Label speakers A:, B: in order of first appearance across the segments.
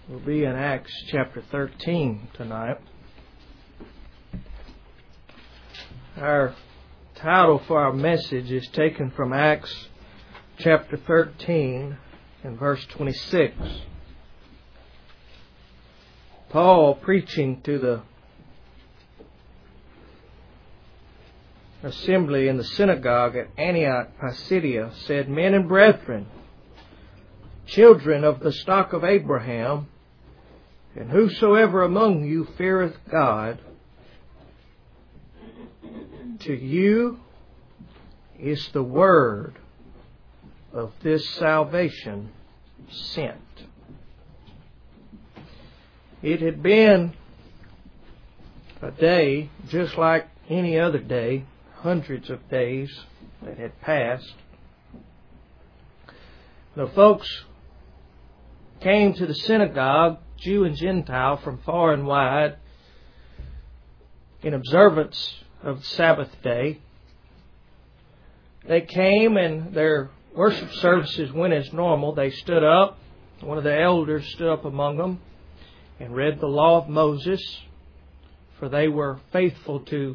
A: We'll be in Acts chapter 13 tonight. Our title for our message is taken from Acts chapter 13 and verse 26. Paul, preaching to the assembly in the synagogue at Antioch, Pisidia, said, "Men and brethren, children of the stock of Abraham, and whosoever among you feareth God, to you is the word of this salvation sent." It had been a day just like any other day, hundreds of days that had passed. The folks came to the synagogue, Jew and Gentile, from far and wide, in observance of the Sabbath day. They came and their worship services went as normal. They stood up. One of the elders stood up among them and read the law of Moses, for they were faithful to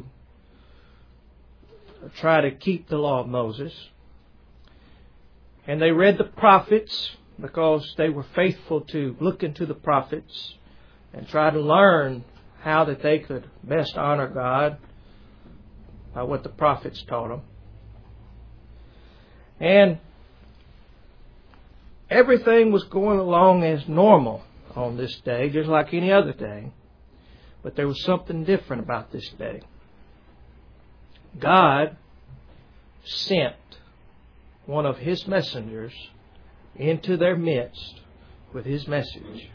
A: try to keep the law of Moses. And they read the prophets, because they were faithful to look into the prophets and try to learn how that they could best honor God by what the prophets taught them. And everything was going along as normal on this day, just like any other day. But there was something different about this day. God sent one of His messengers into their midst with His message.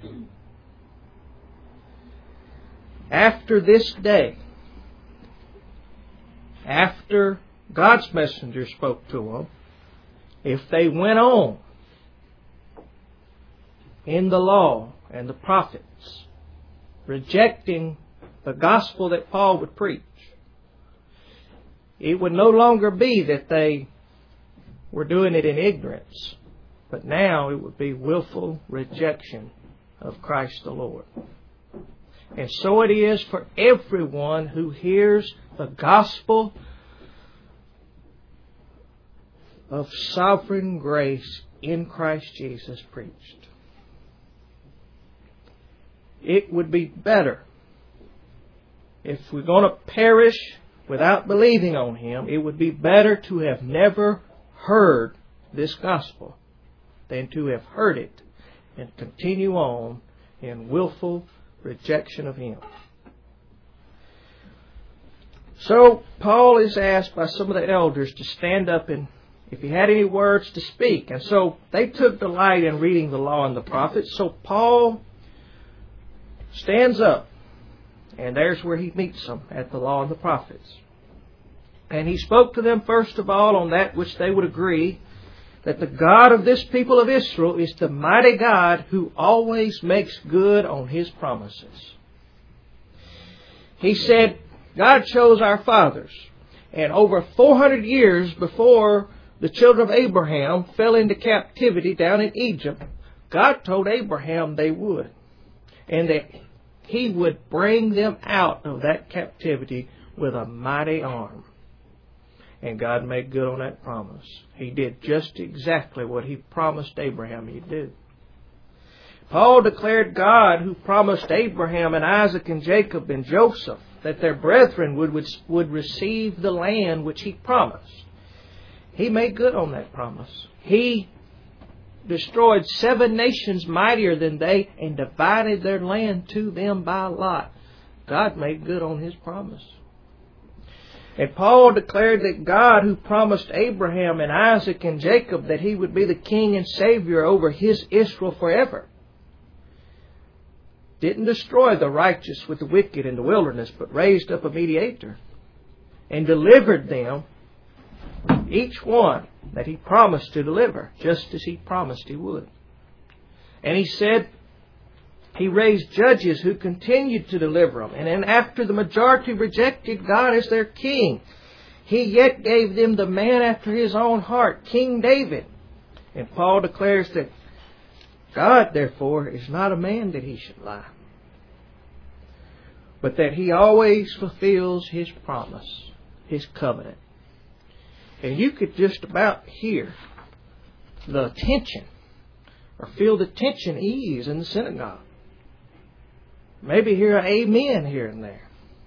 A: After this day, after God's messenger spoke to them, if they went on in the law and the prophets, rejecting the gospel that Paul would preach, it would no longer be that they were doing it in ignorance, but now it would be willful rejection of Christ the Lord. And so it is for everyone who hears the gospel of sovereign grace in Christ Jesus preached. It would be better, if we're going to perish without believing on Him, it would be better to have never heard this gospel than to have heard it and continue on in willful rejection of Him. So Paul is asked by some of the elders to stand up and if he had any words to speak. And so they took delight in reading the law and the prophets. So Paul stands up, and there's where he meets them, at the law and the prophets. And he spoke to them first of all on that which they would agree, that the God of this people of Israel is the mighty God who always makes good on His promises. He said, God chose our fathers, and over 400 years before the children of Abraham fell into captivity down in Egypt, God told Abraham they would, and that He would bring them out of that captivity with a mighty arm. And God made good on that promise. He did just exactly what He promised Abraham He'd do. Paul declared God, who promised Abraham and Isaac and Jacob and Joseph that their brethren would receive the land which He promised. He made good on that promise. He destroyed 7 nations mightier than they and divided their land to them by lot. God made good on His promise. And Paul declared that God, who promised Abraham and Isaac and Jacob that He would be the King and Savior over His Israel forever, didn't destroy the righteous with the wicked in the wilderness, but raised up a mediator and delivered them, each one that He promised to deliver, just as He promised He would. And He said He raised judges who continued to deliver them. And then after the majority rejected God as their king, He yet gave them the man after His own heart, King David. And Paul declares that God, therefore, is not a man that he should lie, but that he always fulfills his promise, his covenant. And you could just about hear the tension, or feel the tension ease in the synagogue. Maybe hear an amen here and there.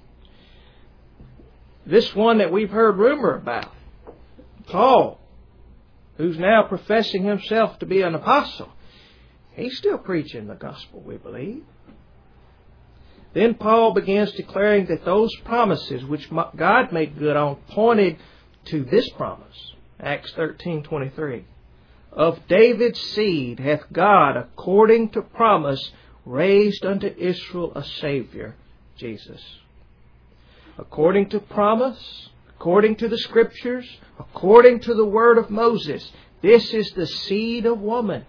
A: This one that we've heard rumor about, Paul, who's now professing himself to be an apostle, he's still preaching the gospel, we believe. Then Paul begins declaring that those promises which God made good on pointed to this promise. Acts 13:23. Of David's seed hath God, according to promise, raised unto Israel a Savior, Jesus. According to promise, according to the Scriptures, according to the word of Moses, this is the seed of woman,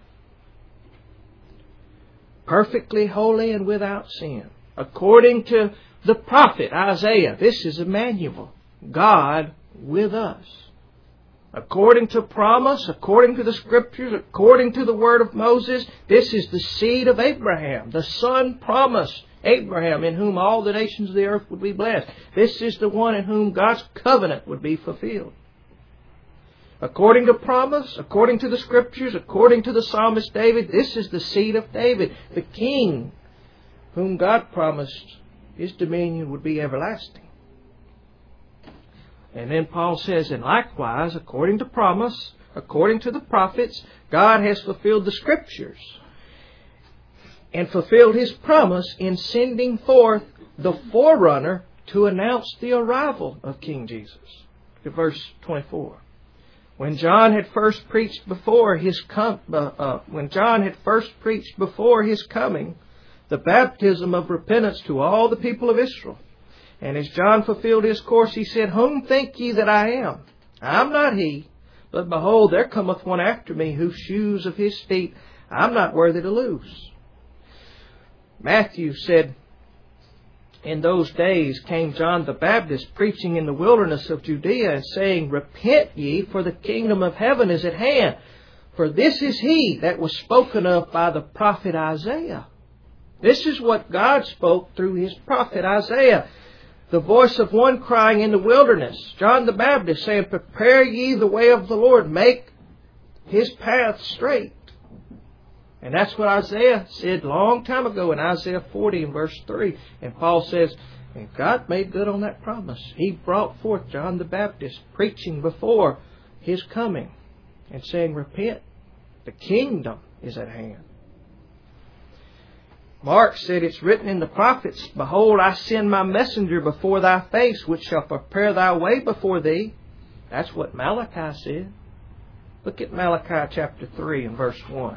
A: perfectly holy and without sin. According to the prophet Isaiah, this is Emmanuel, God with us. According to promise, according to the Scriptures, according to the word of Moses, this is the seed of Abraham, the son promised Abraham, in whom all the nations of the earth would be blessed. This is the one in whom God's covenant would be fulfilled. According to promise, according to the Scriptures, according to the psalmist David, this is the seed of David, the king, whom God promised his dominion would be everlasting. And then Paul says, and likewise, according to promise, according to the prophets, God has fulfilled the Scriptures and fulfilled his promise in sending forth the forerunner to announce the arrival of King Jesus. Look at verse 24. When John had first preached before his coming, the baptism of repentance to all the people of Israel. And as John fulfilled his course, he said, Whom think ye that I am? I am not he, but behold, there cometh one after me, whose shoes of his feet I am not worthy to loose. Matthew said, In those days came John the Baptist, preaching in the wilderness of Judea, and saying, Repent ye, for the kingdom of heaven is at hand. For this is he that was spoken of by the prophet Isaiah. This is what God spoke through his prophet Isaiah. The voice of one crying in the wilderness, John the Baptist, saying, Prepare ye the way of the Lord, make his path straight. And that's what Isaiah said a long time ago in Isaiah 40 and verse 3. And Paul says, and God made good on that promise. He brought forth John the Baptist, preaching before his coming and saying, Repent, the kingdom is at hand. Mark said, It's written in the prophets, Behold, I send my messenger before thy face, which shall prepare thy way before thee. That's what Malachi said. Look at Malachi chapter 3 and verse 1.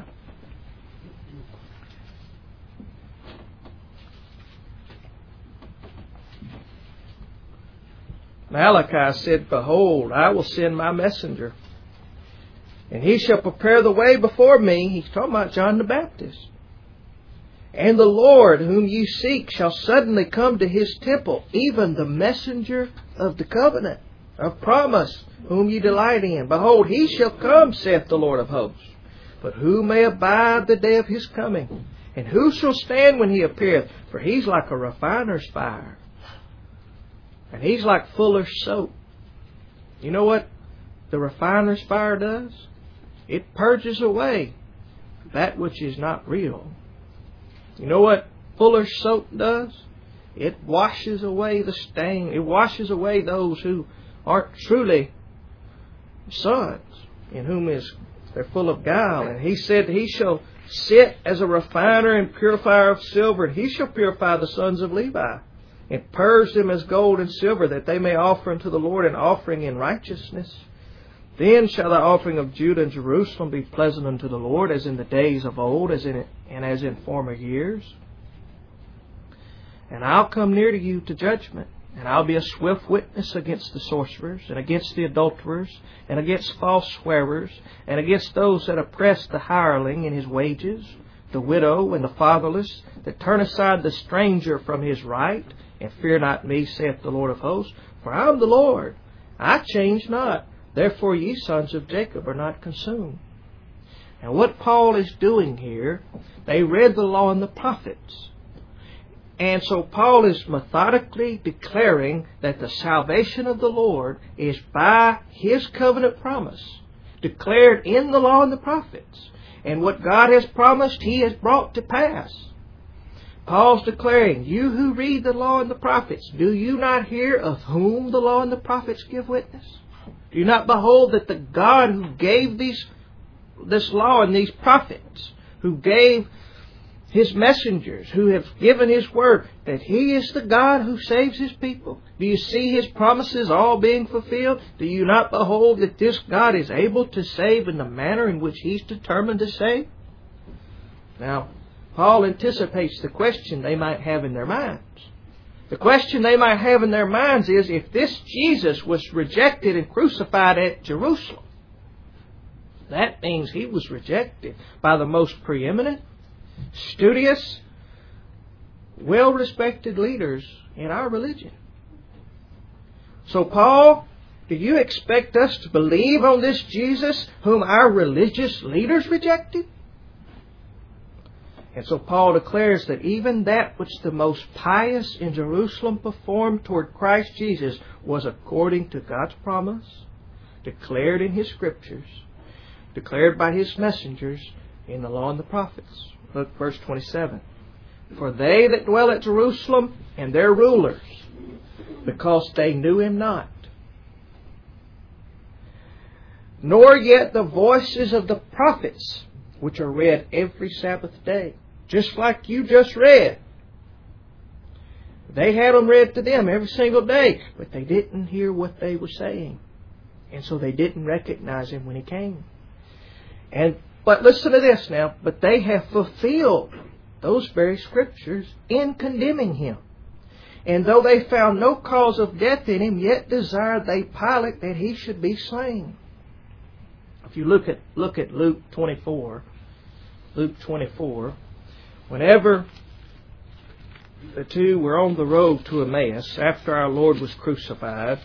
A: Malachi said, Behold, I will send my messenger, and he shall prepare the way before me. He's talking about John the Baptist. And the Lord whom ye seek shall suddenly come to his temple, even the messenger of the covenant, of promise, whom ye delight in. Behold, he shall come, saith the Lord of hosts. But who may abide the day of his coming? And who shall stand when he appeareth? For he's like a refiner's fire, and he's like fuller's soap. You know what the refiner's fire does? It purges away that which is not real. You know what fuller's soap does? It washes away the stain. It washes away those who aren't truly sons, in whom they're full of guile. And he said he shall sit as a refiner and purifier of silver, and he shall purify the sons of Levi, and purge them as gold and silver, that they may offer unto the Lord an offering in righteousness. Then shall the offering of Judah and Jerusalem be pleasant unto the Lord, as in the days of old, as in former years. And I'll come near to you to judgment, and I'll be a swift witness against the sorcerers, and against the adulterers, and against false swearers, and against those that oppress the hireling in his wages, the widow and the fatherless, that turn aside the stranger from his right, and fear not me, saith the Lord of hosts. For I am the Lord, I change not. Therefore ye sons of Jacob are not consumed. And what Paul is doing here, they read the law and the prophets. And so Paul is methodically declaring that the salvation of the Lord is by His covenant promise, declared in the law and the prophets. And what God has promised, He has brought to pass. Paul's declaring, you who read the law and the prophets, do you not hear of whom the law and the prophets give witness? Do you not behold that the God who gave this law and these prophets, who gave His messengers, who have given His word, that He is the God who saves His people? Do you see His promises all being fulfilled? Do you not behold that this God is able to save in the manner in which He's determined to save? Now, Paul anticipates the question they might have in their minds. The question they might have in their minds is, if this Jesus was rejected and crucified at Jerusalem, that means He was rejected by the most preeminent, studious, well-respected leaders in our religion. So, Paul, do you expect us to believe on this Jesus whom our religious leaders rejected? And so Paul declares that even that which the most pious in Jerusalem performed toward Christ Jesus was according to God's promise, declared in His Scriptures, declared by His messengers in the law and the prophets. Look, verse 27. For they that dwell at Jerusalem and their rulers, because they knew Him not, nor yet the voices of the prophets, which are read every Sabbath day, just like you just read. They had them read to them every single day, but they didn't hear what they were saying. And so they didn't recognize Him when He came. But listen to this now. But they have fulfilled those very Scriptures in condemning Him. And though they found no cause of death in Him, yet desired they Pilate that He should be slain. If you look at Luke 24, whenever the two were on the road to Emmaus after our Lord was crucified,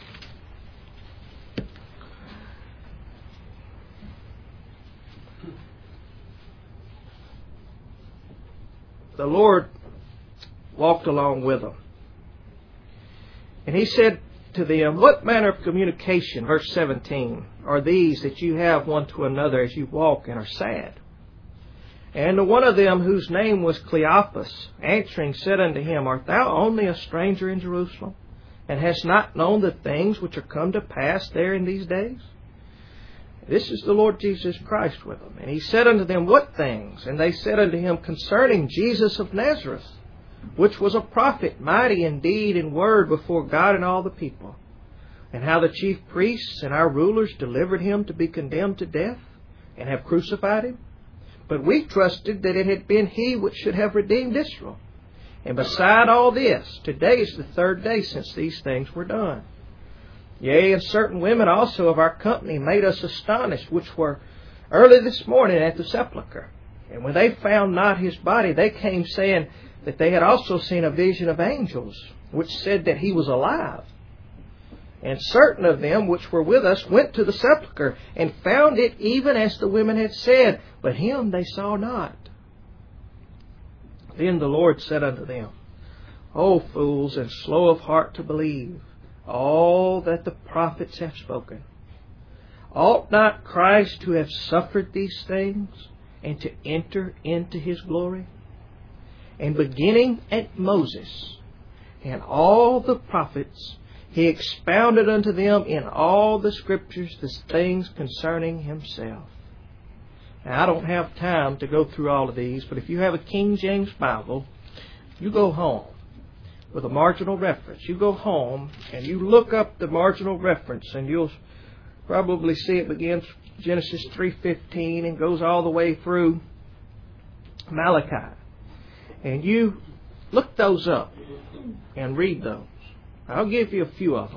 A: the Lord walked along with them. And He said to them, what manner of communication, verse 17, are these that you have one to another as you walk and are sad? And to one of them, whose name was Cleopas, answering, said unto him, art thou only a stranger in Jerusalem, and hast not known the things which are come to pass there in these days? This is the Lord Jesus Christ with them. And He said unto them, what things? And they said unto Him, concerning Jesus of Nazareth, which was a prophet, mighty in deed and word before God and all the people, and how the chief priests and our rulers delivered Him to be condemned to death, and have crucified Him. But we trusted that it had been He which should have redeemed Israel. And beside all this, today is the third day since these things were done. Yea, and certain women also of our company made us astonished, which were early this morning at the sepulchre. And when they found not His body, they came saying that they had also seen a vision of angels, which said that He was alive. And certain of them which were with us went to the sepulchre, and found it even as the women had said, but Him they saw not. Then the Lord said unto them, O fools, and slow of heart to believe all that the prophets have spoken. Ought not Christ to have suffered these things, and to enter into His glory? And beginning at Moses and all the prophets, He expounded unto them in all the Scriptures the things concerning Himself. Now, I don't have time to go through all of these, but if you have a King James Bible, you go home with a marginal reference. You go home and you look up the marginal reference, and you'll probably see it begins Genesis 3:15 and goes all the way through Malachi. And you look those up and read those. I'll give you a few of them.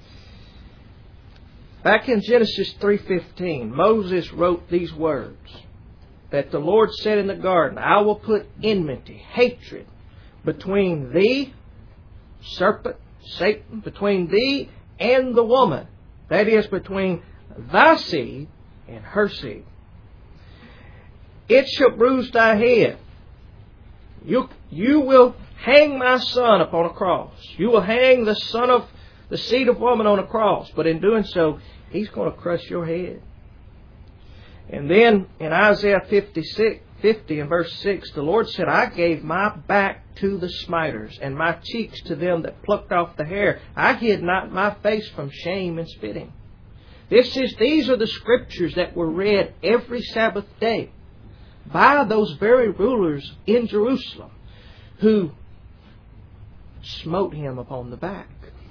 A: Back in Genesis 3:15, Moses wrote these words, that the Lord said in the garden, I will put enmity, hatred, between thee, serpent, Satan, between thee and the woman. That is, between thy seed and her seed. it shall bruise thy head. You will hang my son upon a cross. You will hang the son of the seed of woman on a cross. But in doing so, he's going to crush your head. And then in Isaiah 50 and verse 6, the Lord said, I gave my back to the smiters, and my cheeks to them that plucked off the hair. I hid not my face from shame and spitting. These are the scriptures that were read every Sabbath day by those very rulers in Jerusalem who smote him upon the back.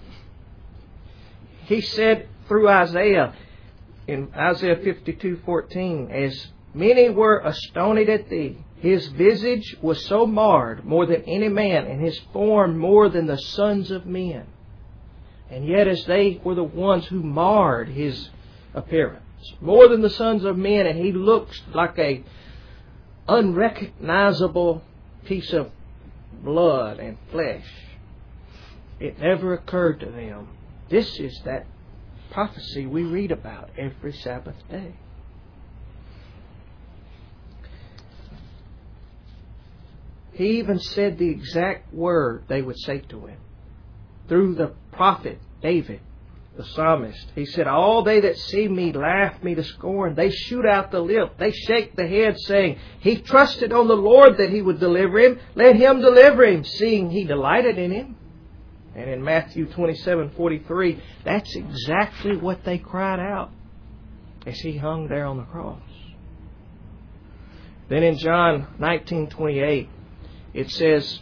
A: He said through Isaiah, in Isaiah 52:14, as many were astonished at thee, his visage was so marred more than any man, and his form more than the sons of men. And yet as they were the ones who marred his appearance, more than the sons of men, and he looks like a unrecognizable piece of blood and flesh. It never occurred to them. This is that prophecy we read about every Sabbath day. He even said the exact word they would say to him through the prophet David, the psalmist. He said, all they that see me laugh me to scorn. They shoot out the lip. They shake the head, saying, he trusted on the Lord that he would deliver him. Let him deliver him, seeing he delighted in him. And in Matthew 27:43, that's exactly what they cried out as he hung there on the cross. Then in John 19:28, it says,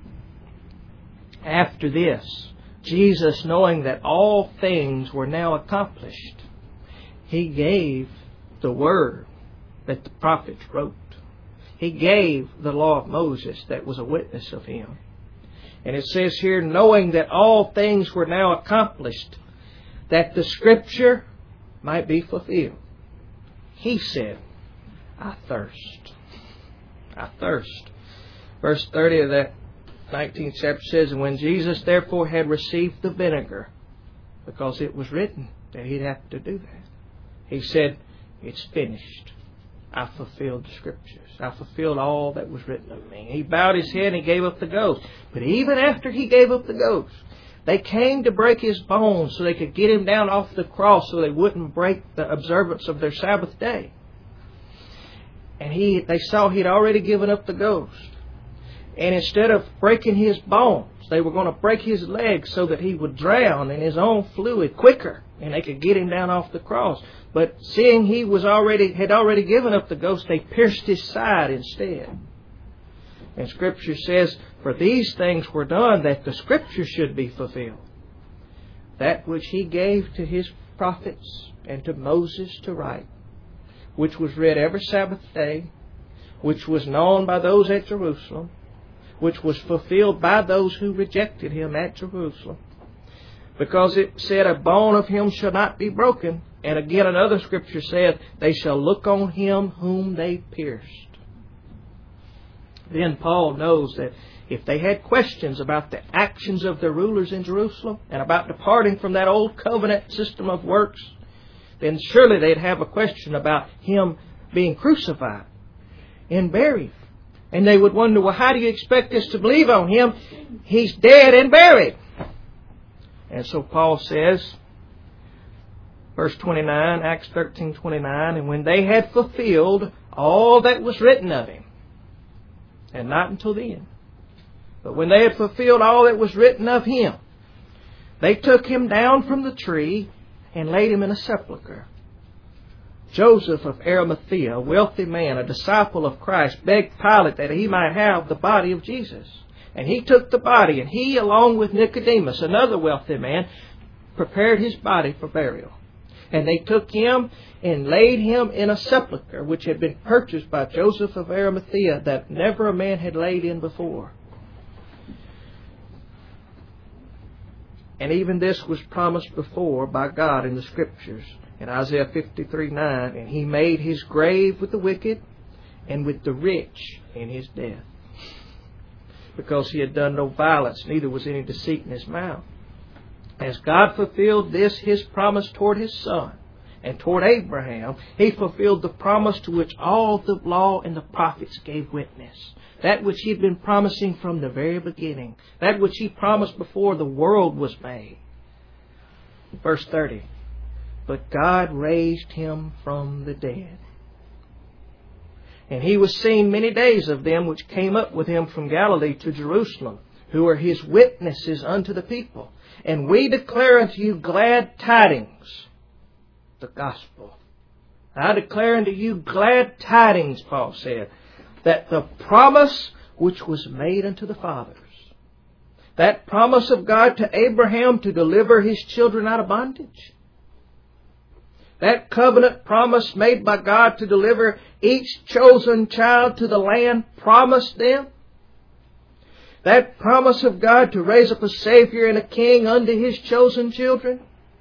A: after this, Jesus, knowing that all things were now accomplished, he gave the word that the prophets wrote. He gave the law of Moses that was a witness of him. And it says here, knowing that all things were now accomplished, that the Scripture might be fulfilled. He said, I thirst. I thirst. Verse 30 of that 19th chapter says, and when Jesus therefore had received the vinegar, because it was written that he'd have to do that, he said, it's finished. I fulfilled the Scriptures. I fulfilled all that was written of me. He bowed his head and he gave up the ghost. But even after he gave up the ghost, they came to break his bones so they could get him down off the cross so they wouldn't break the observance of their Sabbath day. And they saw he'd already given up the ghost. And instead of breaking his bones, they were going to break his legs so that he would drown in his own fluid quicker, and they could get him down off the cross. But seeing he had already given up the ghost, they pierced his side instead. And Scripture says, for these things were done that the Scripture should be fulfilled. That which he gave to his prophets and to Moses to write, which was read every Sabbath day, which was known by those at Jerusalem, which was fulfilled by those who rejected him at Jerusalem. Because it said, a bone of him shall not be broken. And again another scripture said, they shall look on him whom they pierced. Then Paul knows that if they had questions about the actions of their rulers in Jerusalem and about departing from that old covenant system of works, then surely they'd have a question about him being crucified and buried. And they would wonder, well, how do you expect us to believe on him? He's dead and buried. And so Paul says, verse 29, Acts 13:29, and when they had fulfilled all that was written of him, and not until then, but when they had fulfilled all that was written of him, they took him down from the tree and laid him in a sepulchre. Joseph of Arimathea, a wealthy man, a disciple of Christ, begged Pilate that he might have the body of Jesus. And he took the body, and he, along with Nicodemus, another wealthy man, prepared his body for burial. And they took him and laid him in a sepulchre which had been purchased by Joseph of Arimathea, that never a man had laid in before. And even this was promised before by God in the Scriptures. In Isaiah 53:9, and he made his grave with the wicked and with the rich in his death, because he had done no violence, neither was any deceit in his mouth. As God fulfilled this his promise toward his Son, and toward Abraham, He fulfilled the promise to which all the law and the prophets gave witness. That which He had been promising from the very beginning. That which He promised before the world was made. Verse 30. But God raised Him from the dead. And He was seen many days of them which came up with Him from Galilee to Jerusalem, who are His witnesses unto the people. And we declare unto you glad tidings, the gospel. I declare unto you glad tidings, Paul said, that the promise which was made unto the fathers, that promise of God to Abraham to deliver his children out of bondage, that covenant promise made by God to deliver each chosen child to the land promised them, that promise of God to raise up a Savior and a King unto His chosen children,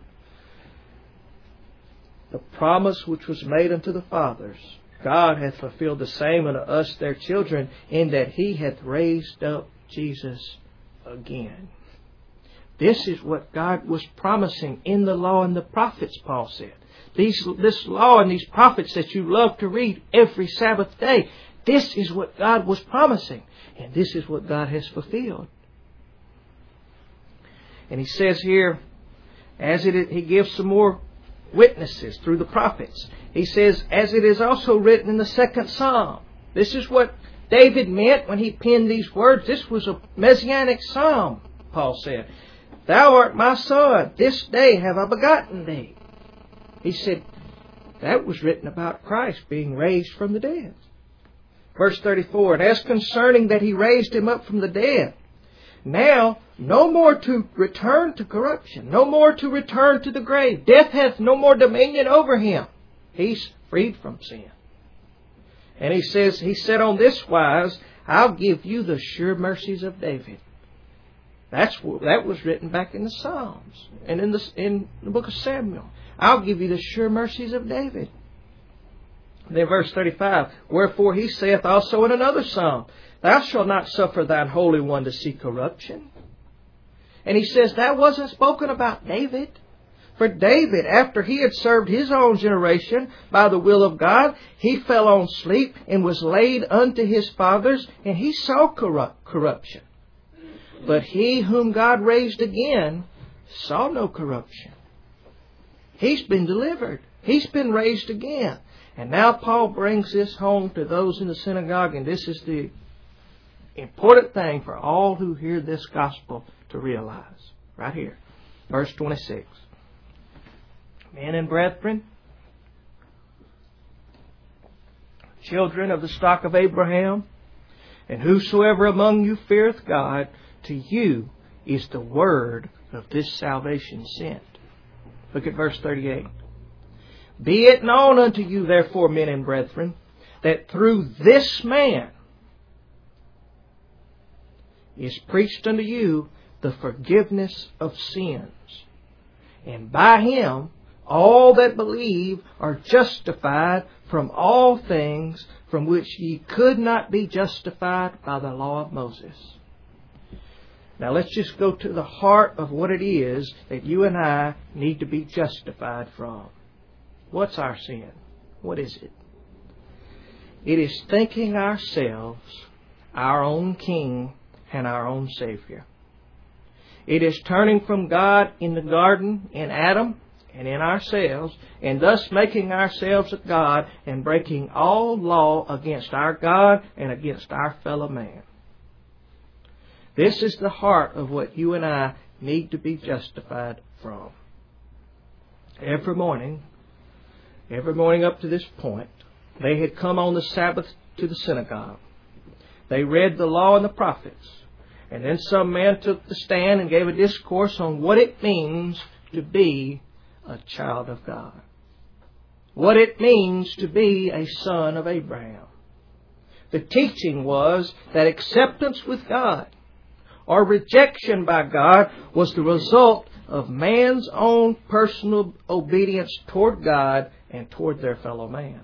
A: the promise which was made unto the fathers, God hath fulfilled the same unto us their children, in that He hath raised up Jesus again. This is what God was promising in the law and the prophets, Paul said. This law and these prophets that you love to read every Sabbath day, this is what God was promising. And this is what God has fulfilled. And He says here, He gives some more witnesses through the prophets. He says, as it is also written in the second Psalm. This is what David meant when he penned these words. This was a messianic psalm, Paul said. Thou art my son, this day have I begotten thee. He said, that was written about Christ being raised from the dead. Verse 34, and as concerning that He raised Him up from the dead, now no more to return to corruption, no more to return to the grave. Death hath no more dominion over Him. He's freed from sin. And He said on this wise, I'll give you the sure mercies of David. That was written back in the Psalms and in the book of Samuel. I'll give you the sure mercies of David. Then verse 35, wherefore He saith also in another psalm, Thou shalt not suffer Thine Holy One to see corruption. And He says that wasn't spoken about David. For David, after he had served his own generation by the will of God, he fell on sleep and was laid unto his fathers, and he saw corruption. But he whom God raised again saw no corruption. He's been delivered. He's been raised again. And now Paul brings this home to those in the synagogue, and this is the important thing for all who hear this gospel to realize. Right here. Verse 26. Men and brethren, children of the stock of Abraham, and whosoever among you feareth God, to you is the word of this salvation sent. Look at verse 38. Be it known unto you, therefore, men and brethren, that through this man is preached unto you the forgiveness of sins. And by Him all that believe are justified from all things from which ye could not be justified by the law of Moses. Now let's just go to the heart of what it is that you and I need to be justified from. What's our sin? What is it? It is thinking ourselves our own King and our own Savior. It is turning from God in the garden, in Adam, and in ourselves, and thus making ourselves a God and breaking all law against our God and against our fellow man. This is the heart of what you and I need to be justified from. Every morning up to this point, they had come on the Sabbath to the synagogue. They read the law and the prophets. And then some man took the stand and gave a discourse on what it means to be a child of God. What it means to be a son of Abraham. The teaching was that acceptance with God or rejection by God was the result of man's own personal obedience toward God and toward their fellow man.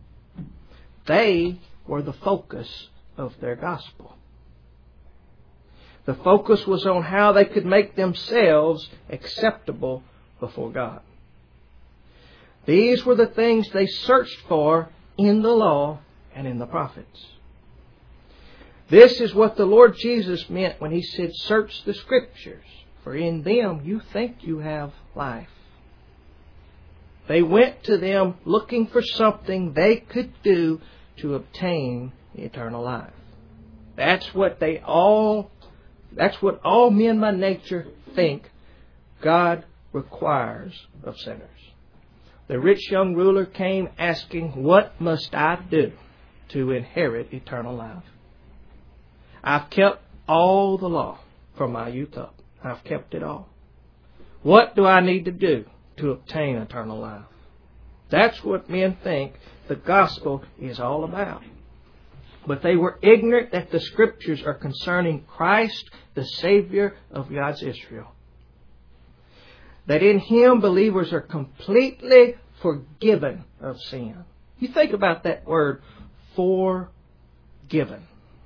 A: They were the focus of their gospel. The focus was on how they could make themselves acceptable before God. These were the things they searched for in the law and in the prophets. This is what the Lord Jesus meant when He said, search the Scriptures, for in them you think you have life. They went to them looking for something they could do to obtain eternal life. That's what all men by nature think God requires of sinners. The rich young ruler came asking, what must I do to inherit eternal life? I've kept all the law from my youth up. I've kept it all. What do I need to do to obtain eternal life? That's what men think the gospel is all about. But they were ignorant that the Scriptures are concerning Christ, the Savior of God's Israel. That in Him believers are completely forgiven of sin. You think about that word, forgiven.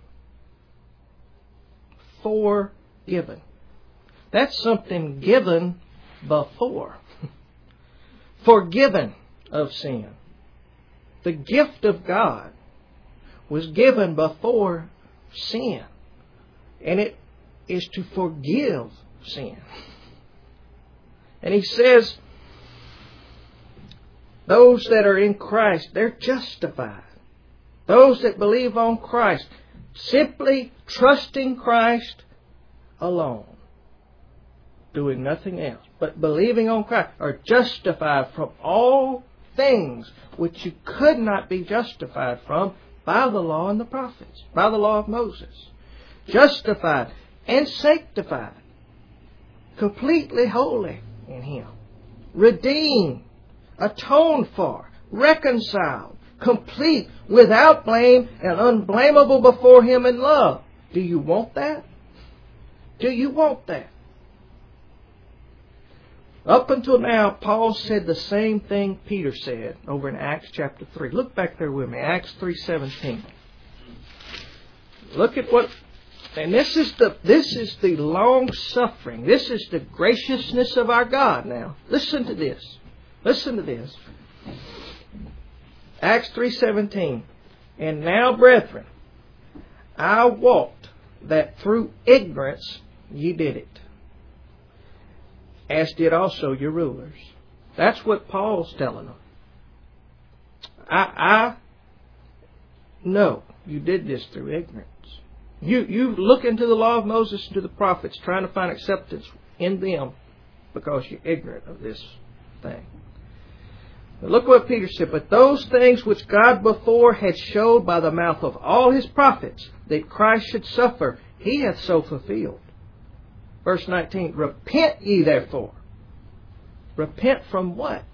A: Forgiven. That's something given before. Forgiven of sin. The gift of God was given before sin. And it is to forgive sin. And He says, those that are in Christ, they're justified. Those that believe on Christ, simply trusting Christ alone, doing nothing else, but believing on Christ, are justified from all things which you could not be justified from by the law and the prophets, by the law of Moses. Justified and sanctified, completely holy in Him, redeemed, atoned for, reconciled, complete, without blame, and unblameable before Him in love. Do you want that? Do you want that? Up until now, Paul said the same thing Peter said over in Acts chapter 3. Look back there with me, Acts 3:17. Look at what, and this is the long suffering. This is the graciousness of our God now. Listen to this. Listen to this. Acts 3:17. And now, brethren, I wot that through ignorance ye did it, as did also your rulers. That's what Paul's telling them. I know you did this through ignorance. You look into the law of Moses and to the prophets, trying to find acceptance in them because you're ignorant of this thing. But look what Peter said. But those things which God before had showed by the mouth of all His prophets, that Christ should suffer, He hath so fulfilled. Verse 19, repent ye therefore. Repent from what?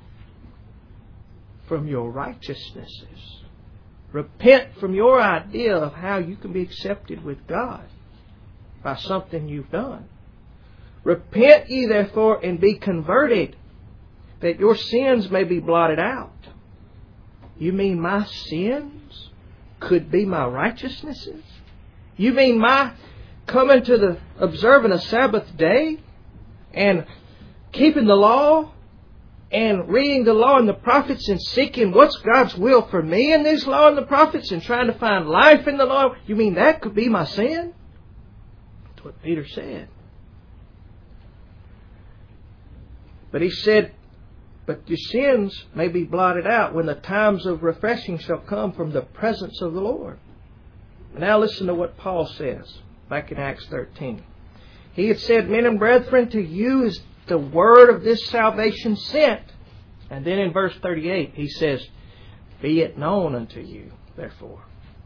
A: From your righteousnesses. Repent from your idea of how you can be accepted with God by something you've done. Repent ye therefore and be converted, that your sins may be blotted out. You mean my sins could be my righteousnesses? You mean my coming to the observing a Sabbath day and keeping the law and reading the law and the prophets and seeking what's God's will for me in this law and the prophets and trying to find life in the law? You mean that could be my sin? That's what Peter said. But he said, but your sins may be blotted out when the times of refreshing shall come from the presence of the Lord. Now listen to what Paul says back in Acts 13. He had said, men and brethren, to you is the word of this salvation sent. And then in verse 38 he says, be it known unto you, therefore.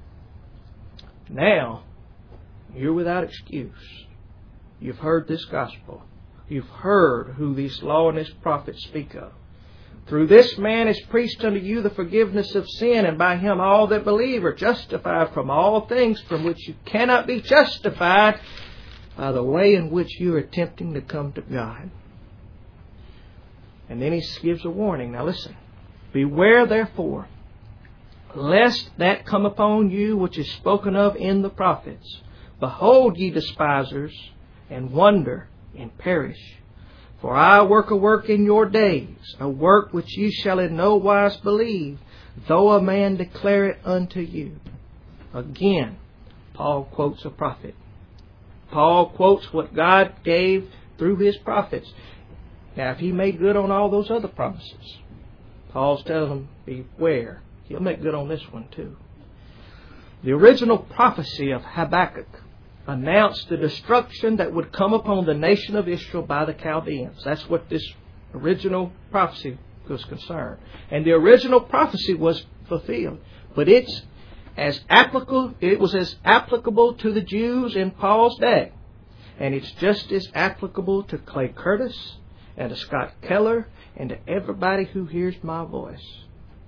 A: Now you're without excuse. You've heard this gospel. You've heard who these law and these prophets speak of. Through this man is preached unto you the forgiveness of sin, and by Him all that believe are justified from all things from which you cannot be justified by the way in which you are attempting to come to God. And then he gives a warning. Now listen. Beware therefore, lest that come upon you which is spoken of in the prophets. Behold, ye despisers, and wonder and perish. For I work a work in your days, a work which ye shall in no wise believe, though a man declare it unto you. Again, Paul quotes a prophet. Paul quotes what God gave through his prophets. Now, if he made good on all those other promises, Paul's telling them, beware. He'll make good on this one too. The original prophecy of Habakkuk announced the destruction that would come upon the nation of Israel by the Chaldeans. That's what this original prophecy was concerned. And the original prophecy was fulfilled. But it was as applicable to the Jews in Paul's day. And it's just as applicable to Clay Curtis and to Scott Keller and to everybody who hears my voice.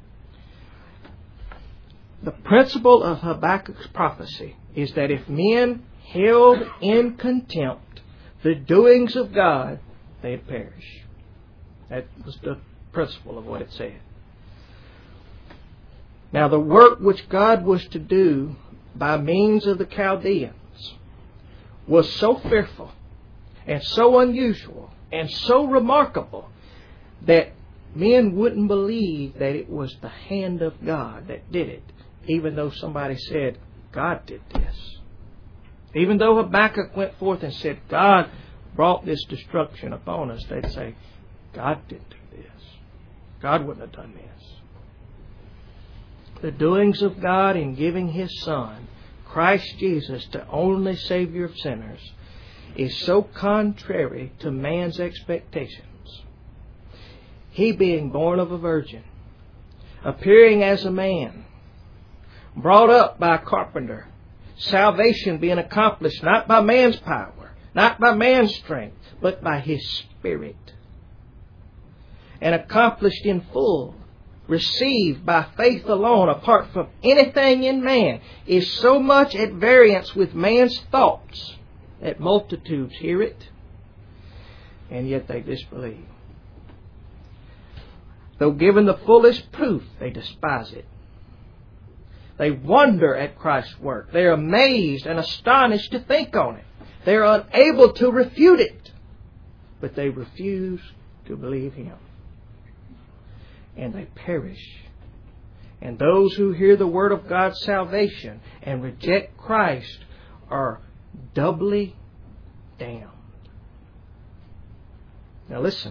A: The principle of Habakkuk's prophecy is that if men held in contempt the doings of God, they'd perish. That was the principle of what it said. Now, the work which God was to do by means of the Chaldeans was so fearful and so unusual and so remarkable that men wouldn't believe that it was the hand of God that did it, even though somebody said, God did this. Even though Habakkuk went forth and said, God brought this destruction upon us, they'd say, God didn't do this. God wouldn't have done this. The doings of God in giving His Son, Christ Jesus, the only Savior of sinners, is so contrary to man's expectations. He being born of a virgin, appearing as a man, brought up by a carpenter, salvation being accomplished not by man's power, not by man's strength, but by His Spirit, and accomplished in full, received by faith alone, apart from anything in man, is so much at variance with man's thoughts that multitudes hear it, and yet they disbelieve. Though given the fullest proof, they despise it. They wonder at Christ's work. They are amazed and astonished to think on it. They are unable to refute it, but they refuse to believe Him. And they perish. And those who hear the word of God's salvation and reject Christ are doubly damned. Now listen.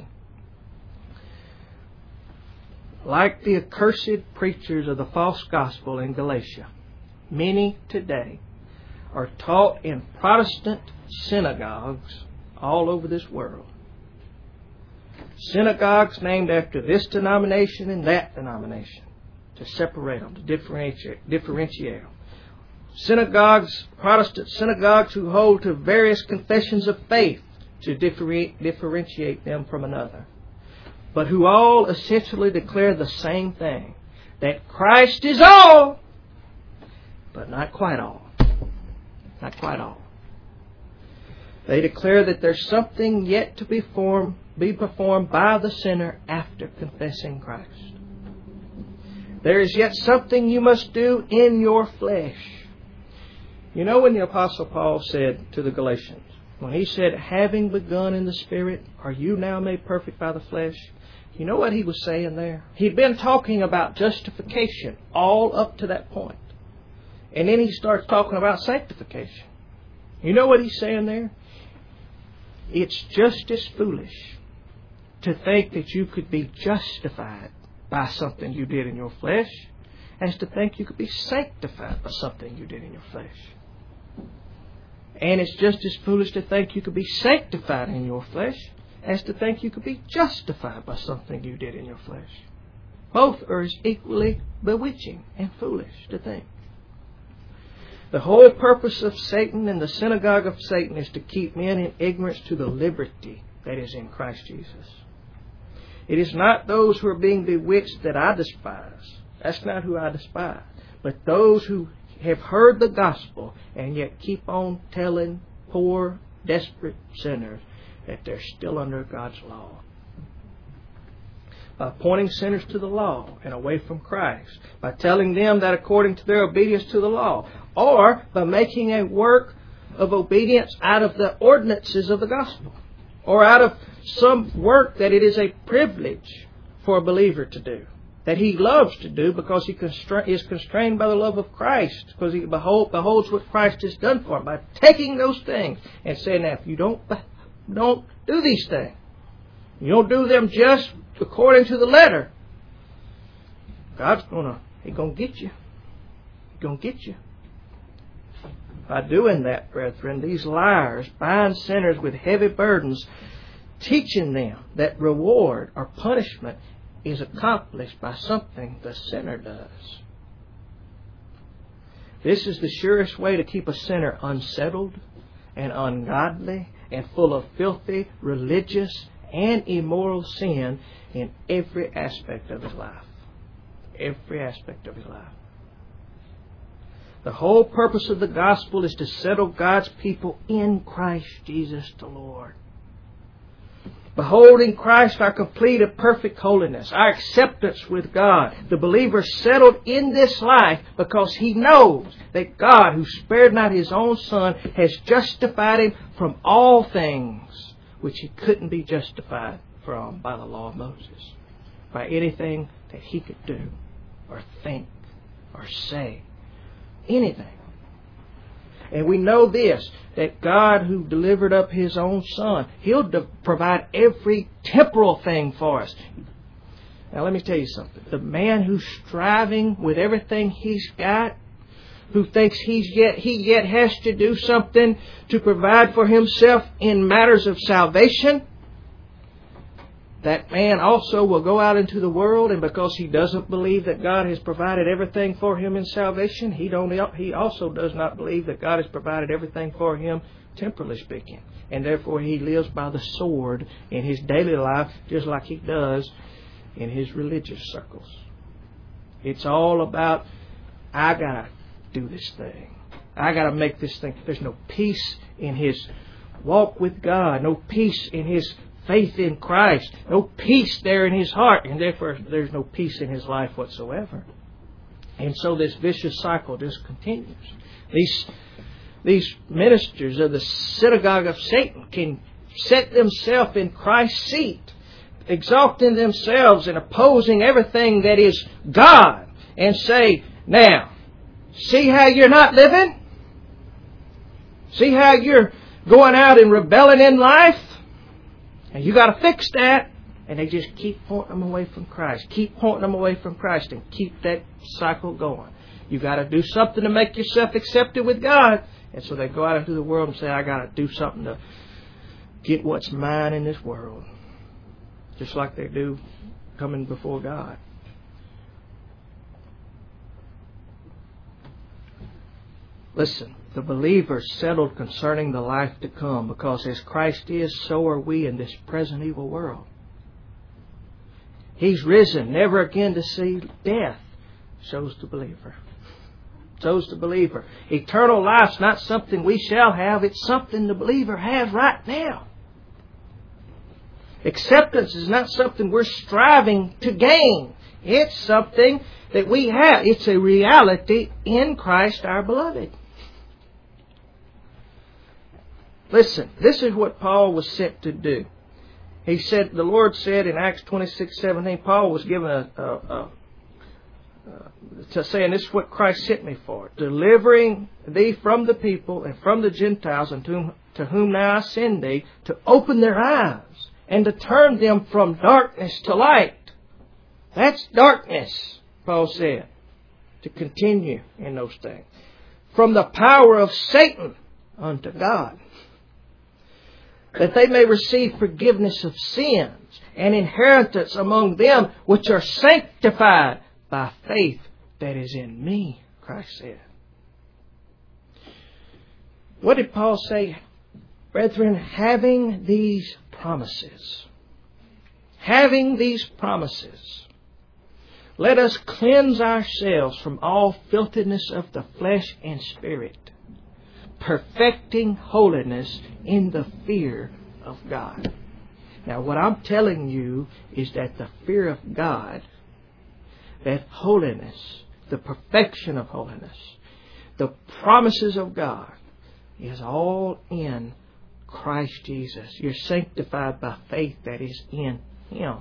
A: Like the accursed preachers of the false gospel in Galatia, many today are taught in Protestant synagogues all over this world. Synagogues named after this denomination and that denomination, to separate them, to differentiate them. Synagogues, Protestant synagogues who hold to various confessions of faith to differentiate them from another, but who all essentially declare the same thing, that Christ is all, but not quite all. Not quite all. They declare that there's something yet to be performed by the sinner after confessing Christ. There is yet something you must do in your flesh. You know when the Apostle Paul said to the Galatians, when he said, having begun in the Spirit, are you now made perfect by the flesh? You know what he was saying there? He'd been talking about justification all up to that point. And then he starts talking about sanctification. You know what he's saying there? It's just as foolish to think that you could be justified by something you did in your flesh as to think you could be sanctified by something you did in your flesh. And it's just as foolish to think you could be sanctified in your flesh as to think you could be justified by something you did in your flesh. Both are as equally bewitching and foolish to think. The whole purpose of Satan and the synagogue of Satan is to keep men in ignorance to the liberty that is in Christ Jesus. It is not those who are being bewitched that I despise. That's not who I despise. But those who have heard the gospel and yet keep on telling poor, desperate sinners that they're still under God's law. By pointing sinners to the law and away from Christ. By telling them that according to their obedience to the law. Or by making a work of obedience out of the ordinances of the gospel. or out of some work that it is a privilege for a believer to do, that he loves to do because he is constrained by the love of Christ, because he beholds what Christ has done for him, by taking those things and saying, now, if you don't do these things, you don't do them just according to the letter, God's gonna get you. He's gonna get you. By doing that, brethren, these liars bind sinners with heavy burdens, teaching them that reward or punishment is accomplished by something the sinner does. This is the surest way to keep a sinner unsettled and ungodly and full of filthy, religious, and immoral sin in every aspect of his life. Every aspect of his life. The whole purpose of the gospel is to settle God's people in Christ Jesus the Lord. Beholding Christ, our complete and perfect holiness, our acceptance with God, the believer settled in this life because he knows that God, who spared not His own Son, has justified him from all things which he couldn't be justified from by the law of Moses, by anything that he could do or think or say. Anything. And we know this, that God, who delivered up His own Son, He'll provide every temporal thing for us. Now let me tell you something. The man who's striving with everything he's got, who thinks he yet has to do something to provide for himself in matters of salvation, that man also will go out into the world, and because he doesn't believe that God has provided everything for him in salvation, he also does not believe that God has provided everything for him, temporally speaking. And therefore he lives by the sword in his daily life, just like he does in his religious circles. It's all about, I gotta do this thing. I gotta make this thing. There's no peace in his walk with God, no peace in his faith in Christ, no peace there in his heart, and therefore there's no peace in his life whatsoever. And so this vicious cycle just continues. These ministers of the synagogue of Satan can set themselves in Christ's seat, exalting themselves and opposing everything that is God, and say, now, see how you're not living? See how you're going out and rebelling in life? And you got to fix that. And they just keep pointing them away from Christ. Keep pointing them away from Christ and keep that cycle going. You got to do something to make yourself accepted with God. And so they go out into the world and say, I got to do something to get what's mine in this world. Just like they do coming before God. Listen, the believer settled concerning the life to come, because as Christ is, so are we in this present evil world. He's risen, never again to see death, shows the believer. Shows the believer. Eternal life's not something we shall have, it's something the believer has right now. Acceptance is not something we're striving to gain. It's something that we have. It's a reality in Christ our beloved. Listen, this is what Paul was sent to do. He said, the Lord said in Acts 26:17, Paul was given to saying, this is what Christ sent me for, delivering thee from the people and from the Gentiles, and to whom now I send thee, to open their eyes and to turn them from darkness to light. That's darkness, Paul said, to continue in those things. From the power of Satan unto God, that they may receive forgiveness of sins and inheritance among them which are sanctified by faith that is in me, Christ said. What did Paul say? Brethren, having these promises, let us cleanse ourselves from all filthiness of the flesh and spirit, perfecting holiness in the fear of God. Now, what I'm telling you is that the fear of God, that holiness, the perfection of holiness, the promises of God, is all in Christ Jesus. You're sanctified by faith that is in Him.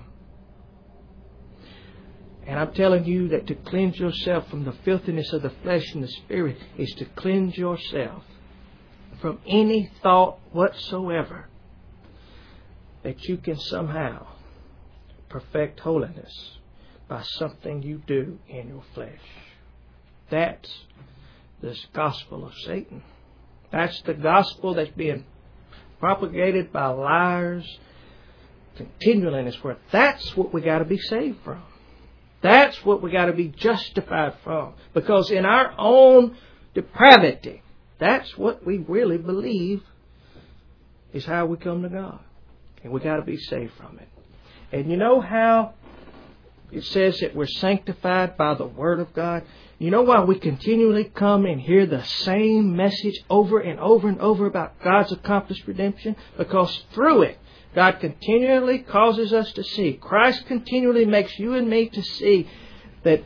A: And I'm telling you that to cleanse yourself from the filthiness of the flesh and the spirit is to cleanse yourself from any thought whatsoever that you can somehow perfect holiness by something you do in your flesh. That's this gospel of Satan. That's the gospel that's being propagated by liars continually in this world. That's what we got to be saved from. That's what we got to be justified from. Because in our own depravity, that's what we really believe is how we come to God. And we got to be saved from it. And you know how it says that we're sanctified by the Word of God? You know why we continually come and hear the same message over and over and over about God's accomplished redemption? Because through it, God continually causes us to see. Christ continually makes you and me to see that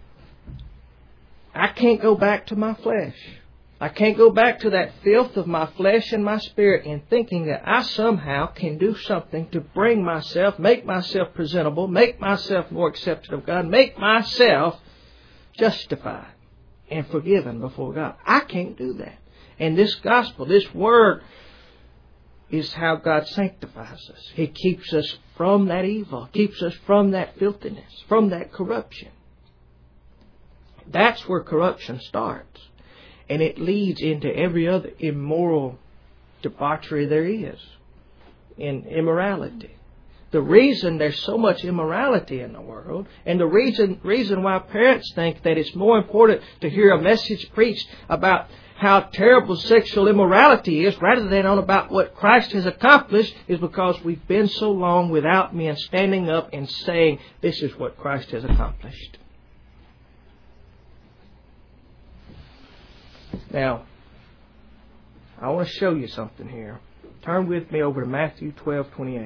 A: I can't go back to my flesh. I can't go back to that filth of my flesh and my spirit in thinking that I somehow can do something to bring myself, make myself presentable, make myself more accepted of God, make myself justified and forgiven before God. I can't do that. And this gospel, this Word, is how God sanctifies us. He keeps us from that evil, keeps us from that filthiness, from that corruption. That's where corruption starts. And it leads into every other immoral debauchery there is in immorality. The reason there's so much immorality in the world, and the reason why parents think that it's more important to hear a message preached about how terrible sexual immorality is rather than on about what Christ has accomplished, is because we've been so long without men standing up and saying, this is what Christ has accomplished. Now, I want to show you something here. Turn with me over to Matthew 12:28.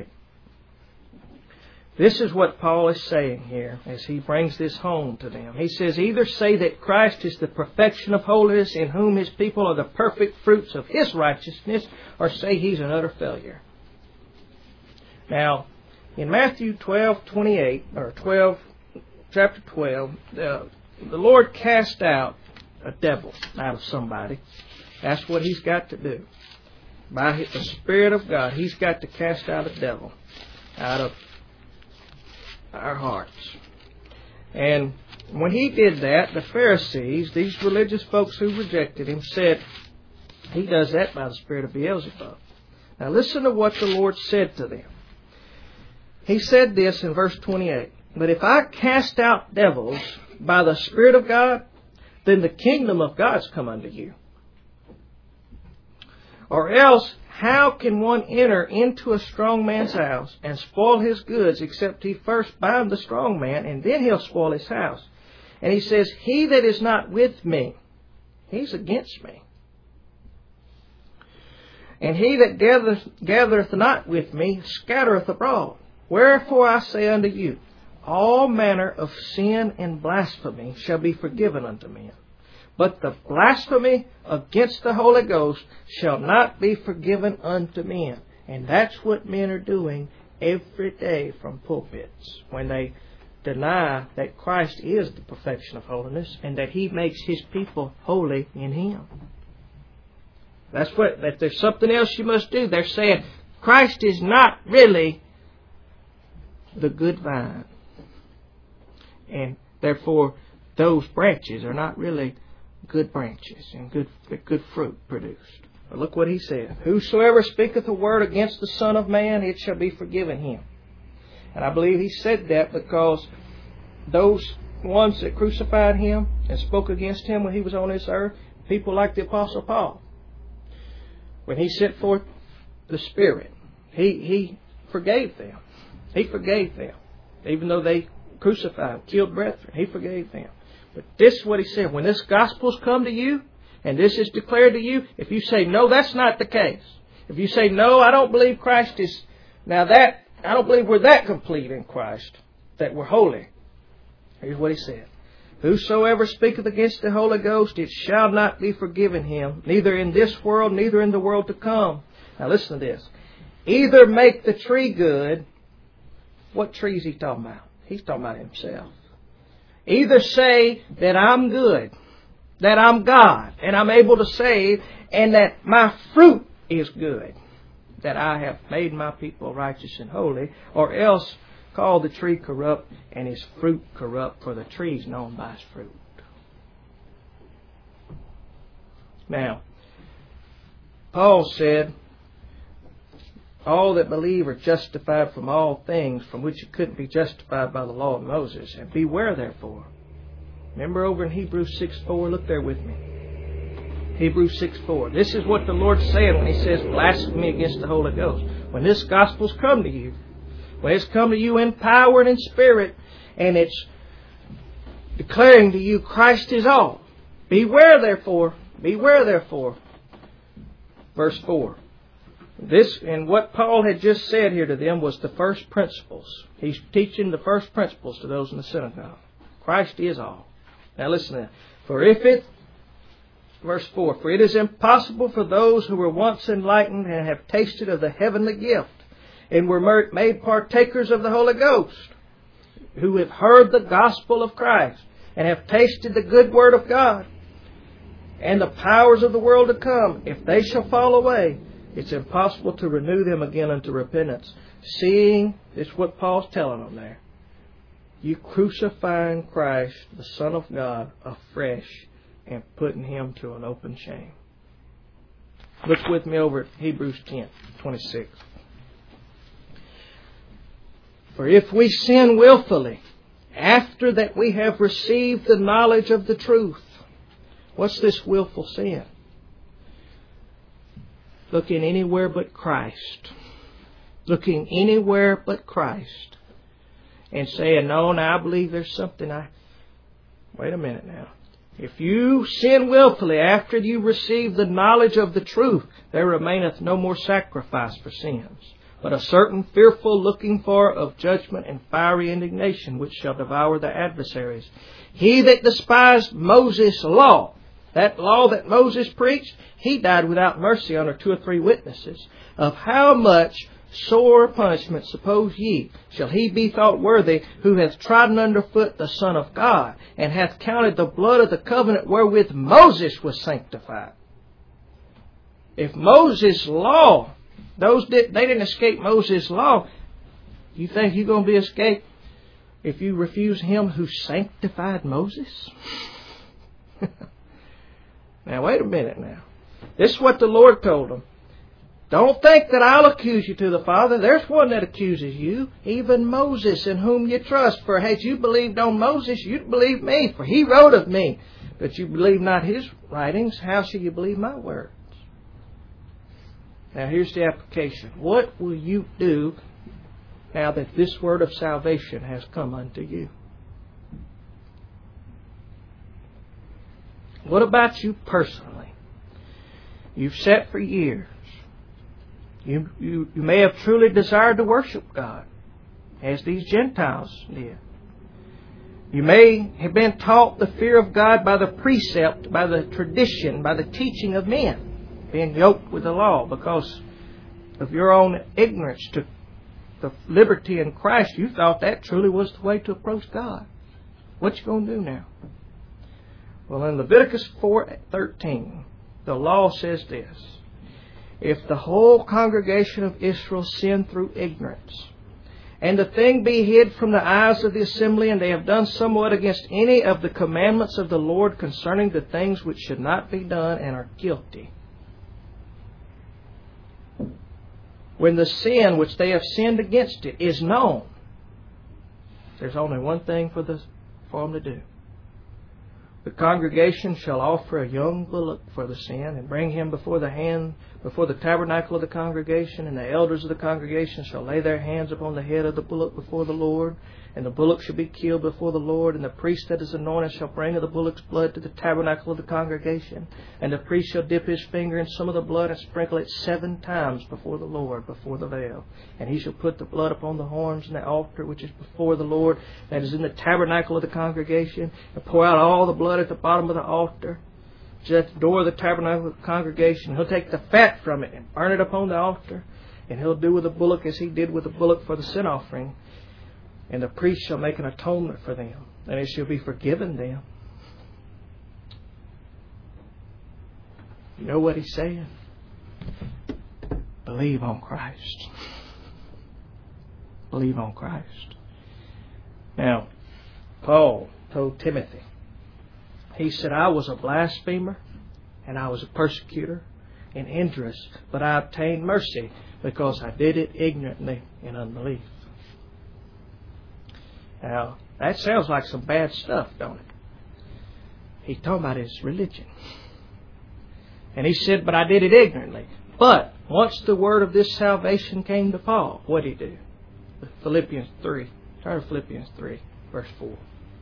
A: This is what Paul is saying here as he brings this home to them. He says, either say that Christ is the perfection of holiness, in whom His people are the perfect fruits of His righteousness, or say He's an utter failure. Now, in Matthew 12:28, or chapter 12, the Lord cast out a devil out of somebody. That's what He's got to do. By the Spirit of God, He's got to cast out a devil out of our hearts. And when He did that, the Pharisees, these religious folks who rejected Him, said He does that by the spirit of Beelzebub. Now listen to what the Lord said to them. He said this in verse 28. But if I cast out devils by the Spirit of God, then the kingdom of God's come unto you. Or else, how can one enter into a strong man's house and spoil his goods, except he first bind the strong man, and then he'll spoil his house? And he says, he that is not with me, he's against me. And he that gathereth not with me scattereth abroad. Wherefore I say unto you, all manner of sin and blasphemy shall be forgiven unto men. But the blasphemy against the Holy Ghost shall not be forgiven unto men. And that's what men are doing every day from pulpits, when they deny that Christ is the perfection of holiness and that He makes His people holy in Him. That there's something else you must do. They're saying Christ is not really the good vine. And therefore, those branches are not really good branches and good fruit produced. But look what He said. Whosoever speaketh a word against the Son of Man, it shall be forgiven him. And I believe He said that because those ones that crucified Him and spoke against Him when He was on this earth, people like the Apostle Paul, when he sent forth the Spirit, He forgave them. He forgave them. Even though they crucified, killed brethren, He forgave them. But this is what He said. When this gospel's come to you, and this is declared to you, if you say, no, that's not the case. If you say, no, I don't believe Christ is... Now that, I don't believe we're that complete in Christ, that we're holy. Here's what He said. Whosoever speaketh against the Holy Ghost, it shall not be forgiven him, neither in this world, neither in the world to come. Now listen to this. Either make the tree good. What tree is he talking about? He's talking about himself. Either say that I'm good, that I'm God, and I'm able to save, and that my fruit is good, that I have made my people righteous and holy, or else call the tree corrupt and his fruit corrupt, for the tree is known by his fruit. Now, Paul said, all that believe are justified from all things from which you couldn't be justified by the law of Moses. And beware therefore. Remember over in Hebrews 6:4, look there with me. Hebrews 6:4. This is what the Lord's saying when He says blasphemy against the Holy Ghost. When this gospel's come to you, when it's come to you in power and in spirit, and it's declaring to you Christ is all. Beware therefore. Beware therefore. Verse 4. This, and what Paul had just said here to them, was the first principles. He's teaching the first principles to those in the synagogue. Christ is all. Now listen to that. Verse 4, for it is impossible for those who were once enlightened and have tasted of the heavenly gift and were made partakers of the Holy Ghost, who have heard the gospel of Christ and have tasted the good word of God and the powers of the world to come, if they shall fall away, it's impossible to renew them again unto repentance. Seeing, this is what Paul's telling them there, you crucifying Christ, the Son of God, afresh and putting Him to an open shame. Look with me over at Hebrews 10:26. For if we sin willfully, after that we have received the knowledge of the truth. What's this willful sin? Looking anywhere but Christ. Looking anywhere but Christ. And saying, no, now I believe there's something Wait a minute now. If you sin willfully after you receive the knowledge of the truth, there remaineth no more sacrifice for sins, but a certain fearful looking for of judgment and fiery indignation, which shall devour the adversaries. He that despised Moses' law, that law that Moses preached, he died without mercy under 2 or 3 witnesses. Of how much sore punishment, suppose ye, shall he be thought worthy who hath trodden under foot the Son of God, and hath counted the blood of the covenant wherewith Moses was sanctified? If Moses' law, they didn't escape Moses' law, you think you're going to be escaped if you refuse Him who sanctified Moses? Now, wait a minute now. This is what the Lord told them. Don't think that I'll accuse you to the Father. There's one that accuses you, even Moses, in whom you trust. For had you believed on Moses, you'd believe me, for he wrote of me. But you believe not his writings, how shall you believe my words? Now here's the application. What will you do now that this word of salvation has come unto you? What about you personally? You've sat for years. You may have truly desired to worship God, as these Gentiles did. You may have been taught the fear of God by the precept, by the tradition, by the teaching of men, being yoked with the law because of your own ignorance to the liberty in Christ. You thought that truly was the way to approach God. What you going to do now? Well, in Leviticus 4:13, the law says this. If the whole congregation of Israel sin through ignorance, and the thing be hid from the eyes of the assembly, and they have done somewhat against any of the commandments of the Lord concerning the things which should not be done, and are guilty. When the sin which they have sinned against it is known, there's only one thing for them to do. The congregation shall offer a young bullock for the sin, and bring him before the tabernacle of the congregation, and the elders of the congregation shall lay their hands upon the head of the bullock before the Lord, and the bullock shall be killed before the Lord, and the priest that is anointed shall bring of the bullock's blood to the tabernacle of the congregation, and the priest shall dip his finger in some of the blood and sprinkle it 7 times before the Lord, before the veil, and he shall put the blood upon the horns and the altar which is before the Lord, that is in the tabernacle of the congregation, and pour out all the blood at the bottom of the altar. at the door of the tabernacle congregation. He'll take the fat from it and burn it upon the altar. And he'll do with the bullock as he did with the bullock for the sin offering. And the priest shall make an atonement for them. And it shall be forgiven them. You know what he's saying? Believe on Christ. Believe on Christ. Now, Paul told Timothy, he said, I was a blasphemer and I was a persecutor and injurious, but I obtained mercy because I did it ignorantly in unbelief. Now, that sounds like some bad stuff, don't it? He's talking about his religion. And he said, but I did it ignorantly. But once the word of this salvation came to Paul, what did he do? Philippians 3. Turn to Philippians 3, verse 4.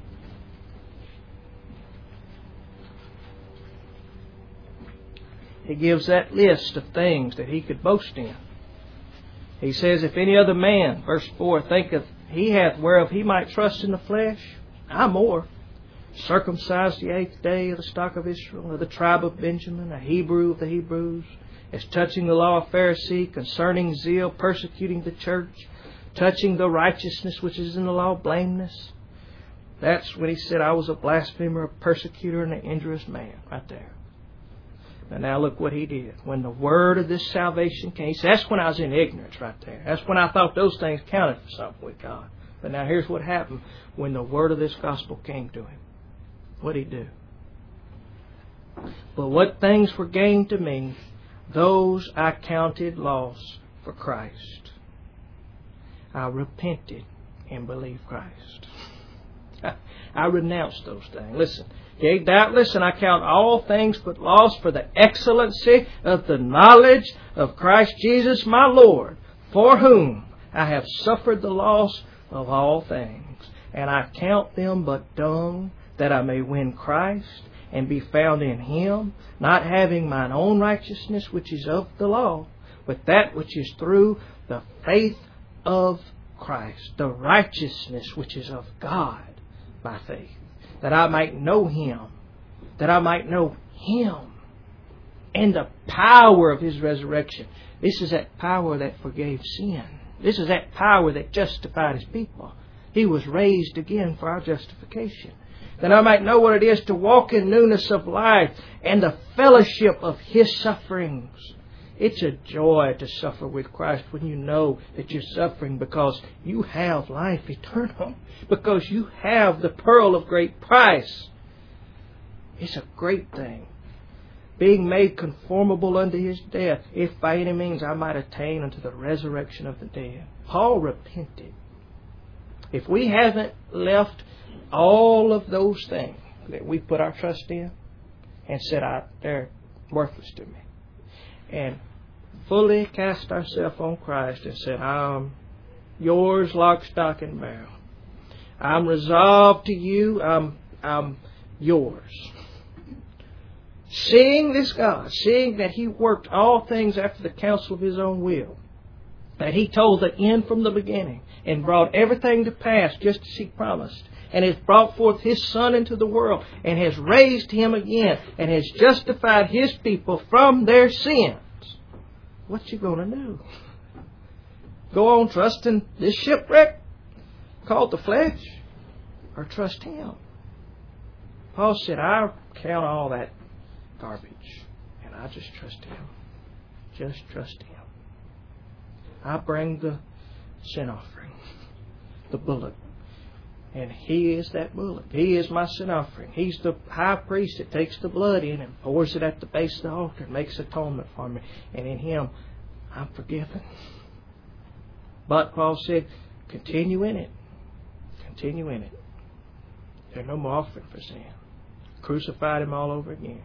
A: He gives that list of things that he could boast in. He says, if any other man, verse 4, thinketh he hath whereof he might trust in the flesh, I more. Circumcised the 8th day of the stock of Israel, of the tribe of Benjamin, a Hebrew of the Hebrews, as touching the law of Pharisee, concerning zeal, persecuting the church, touching the righteousness which is in the law, blameless. That's when he said, I was a blasphemer, a persecutor, and an injurious man, right there. And now look what he did. When the word of this salvation came, he said, that's when I was in ignorance right there. That's when I thought those things counted for something with God. But now here's what happened when the word of this gospel came to him. What did he do? But what things were gained to me, those I counted loss for Christ. I repented and believed Christ. I renounced those things. Listen. Yea, doubtless, and I count all things but loss for the excellency of the knowledge of Christ Jesus my Lord, for whom I have suffered the loss of all things. And I count them but dung, that I may win Christ, and be found in Him, not having mine own righteousness which is of the law, but that which is through the faith of Christ, the righteousness which is of God by faith. That I might know Him. That I might know Him. And the power of His resurrection. This is that power that forgave sin. This is that power that justified His people. He was raised again for our justification. That I might know what it is to walk in newness of life and the fellowship of His sufferings. It's a joy to suffer with Christ when you know that you're suffering because you have life eternal. Because you have the pearl of great price. It's a great thing. Being made conformable unto His death, if by any means I might attain unto the resurrection of the dead. Paul repented. If we haven't left all of those things that we put our trust in and said, they're worthless to me, and fully cast ourselves on Christ and said, I'm yours, lock, stock, and barrel. I'm resolved to you. I'm yours. Seeing this God, seeing that He worked all things after the counsel of His own will, that He told the end from the beginning and brought everything to pass just as He promised, and has brought forth His Son into the world and has raised Him again and has justified His people from their sins. What you going to do? Go on trusting this shipwreck called the flesh, or trust Him? Paul said, I count all that garbage and I just trust Him. Just trust Him. I bring the sin offering, the bullock, and He is that bullock. He is my sin offering. He's the high priest that takes the blood in and pours it at the base of the altar and makes atonement for me. And in Him, I'm forgiven. But Paul said, continue in it. Continue in it. There's no more offering for sin. Crucified Him all over again.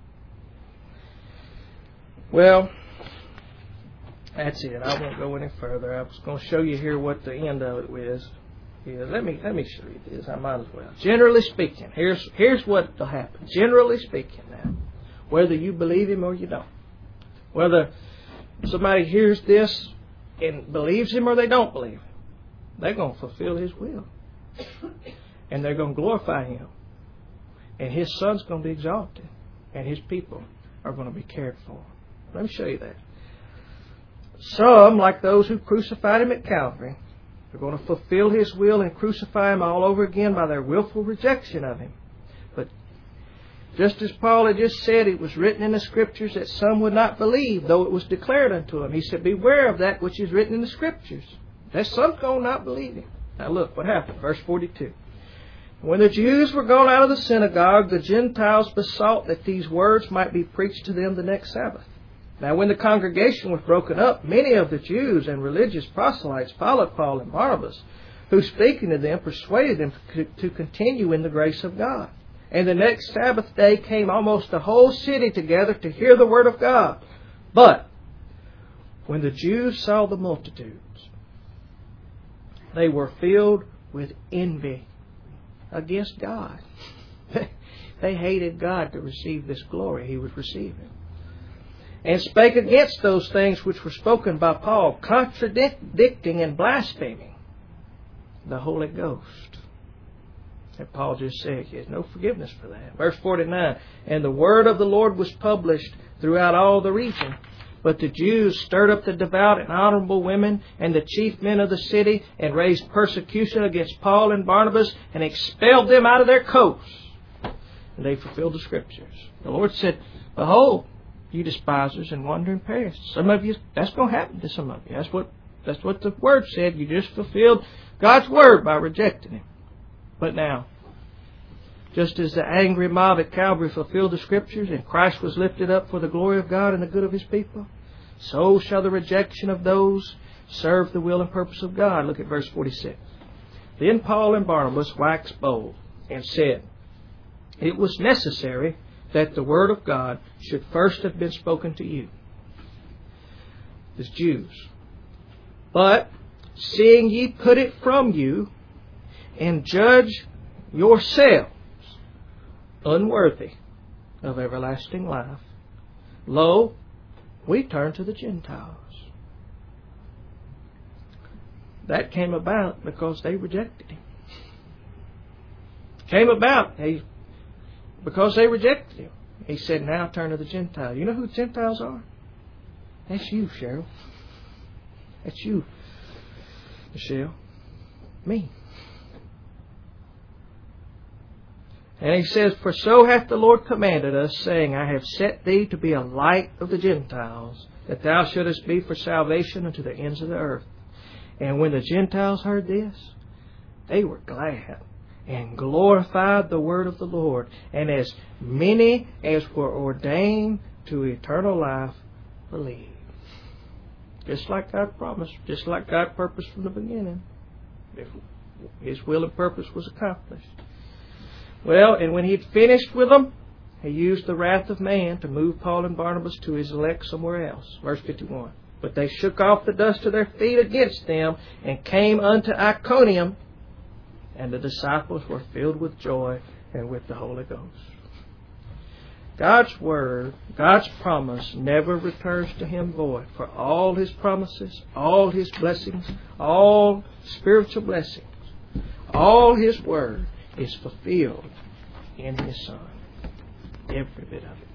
A: Well, that's it. I won't go any further. I was going to show you here what the end of it is. Let me show you this. I might as well. Generally speaking, here's what will happen. Generally speaking now, whether you believe Him or you don't, whether somebody hears this and believes Him or they don't believe Him, they're going to fulfill His will. And they're going to glorify Him. And His Son's going to be exalted. and His people are going to be cared for. Let me show you that. Some, like those who crucified Him at Calvary, are going to fulfill His will and crucify Him all over again by their willful rejection of Him. But just as Paul had just said, it was written in the Scriptures that some would not believe, though it was declared unto them. He said, beware of that which is written in the Scriptures. That some going not believe Him. Now look what happened. Verse 42. When the Jews were gone out of the synagogue, the Gentiles besought that these words might be preached to them the next Sabbath. Now when the congregation was broken up, many of the Jews and religious proselytes followed Paul and Barnabas, who speaking to them persuaded them to continue in the grace of God. And the next Sabbath day came almost the whole city together to hear the word of God. But when the Jews saw the multitudes, they were filled with envy against God. They hated God to receive this glory He was receiving. And spake against those things which were spoken by Paul, contradicting and blaspheming the Holy Ghost. And Paul just said, there's no forgiveness for that. Verse 49, and the word of the Lord was published throughout all the region. But the Jews stirred up the devout and honorable women and the chief men of the city and raised persecution against Paul and Barnabas and expelled them out of their coasts. And they fulfilled the Scriptures. The Lord said, behold, you despisers and wandering perish. Some of you, that's going to happen to some of you. That's what the Word said. You just fulfilled God's Word by rejecting Him. But now, just as the angry mob at Calvary fulfilled the Scriptures and Christ was lifted up for the glory of God and the good of His people, so shall the rejection of those serve the will and purpose of God. Look at verse 46. Then Paul and Barnabas waxed bold and said, it was necessary that the word of God should first have been spoken to you, as Jews. But seeing ye put it from you, and judge yourselves unworthy of everlasting life, lo, we turn to the Gentiles. That came about because they rejected Him. Came about because they rejected Him. He said, now turn to the Gentiles. You know who the Gentiles are? That's you, Cheryl. That's you, Michelle. Me. And He says, for so hath the Lord commanded us, saying, I have set thee to be a light of the Gentiles, that thou shouldest be for salvation unto the ends of the earth. And when the Gentiles heard this, they were glad and glorified the word of the Lord. And as many as were ordained to eternal life believed. Just like God promised, just like God purposed from the beginning. His will and purpose was accomplished. Well, and when He had finished with them, He used the wrath of man to move Paul and Barnabas to His elect somewhere else. Verse 51. But they shook off the dust of their feet against them and came unto Iconium, and the disciples were filled with joy and with the Holy Ghost. God's Word, God's promise never returns to Him void. For all His promises, all His blessings, all spiritual blessings, all His Word is fulfilled in His Son. Every bit of it.